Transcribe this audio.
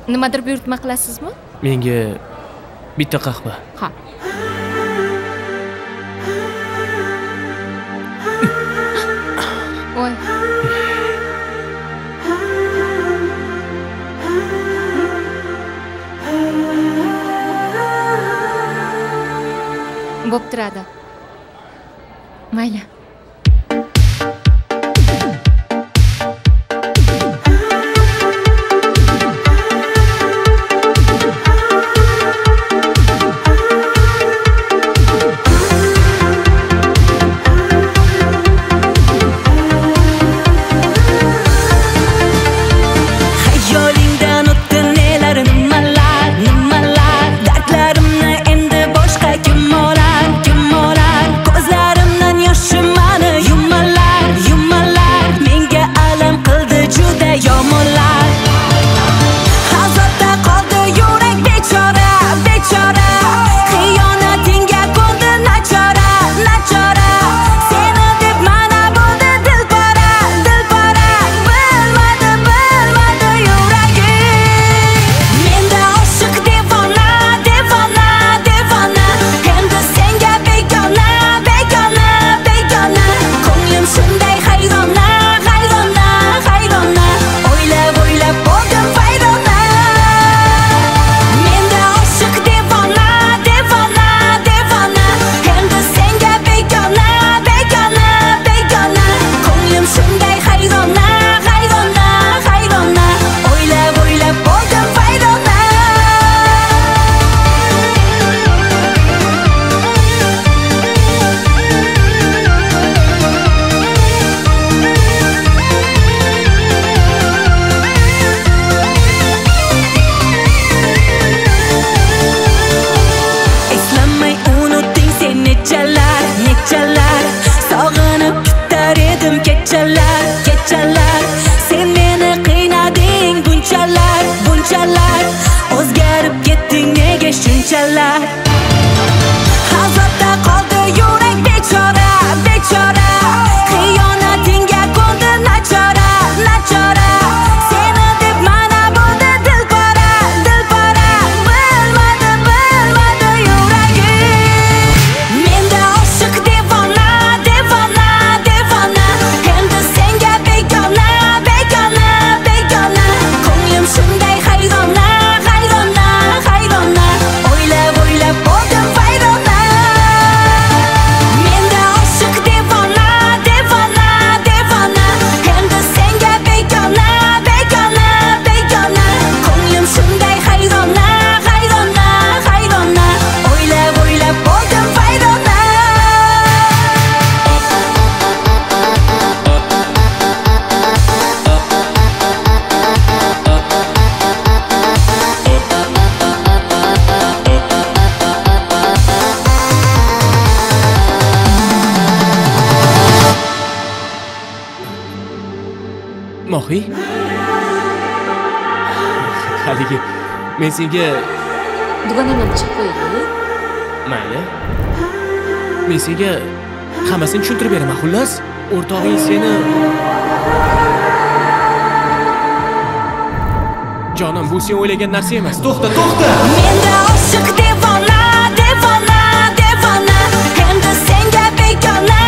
Nimadir buyurtma qilasizmi? Menga bitta qahva. Ha. Voy. Bo'p turadi. Mayli. Kechalar sen meni qiynading bunchalar o'zgarib ketding nega shunchalar azobda qoldi yurak bechora xiyonatingga ko'ndi nachora seni deb mana bo'ldi dilpora bilmadi yuragim menda oshiq devona endi senga begona ko'nglim shunday hayrona o'ylab bo'ldim vayrona menda oshiq devona endi senga begona ko'nglim shunday hayrona o'ylab bo'ldim vayrona Mohi? Haligi men senga Dugonamdan chiqib qo'yaylik. mayli. Men senga hammasini tushuntirib beraman. Xullas, o'rtog'ing seni Jonim, bu sen o'ylagan narsa emas. To'xta. menda oshiq devona endi senga begona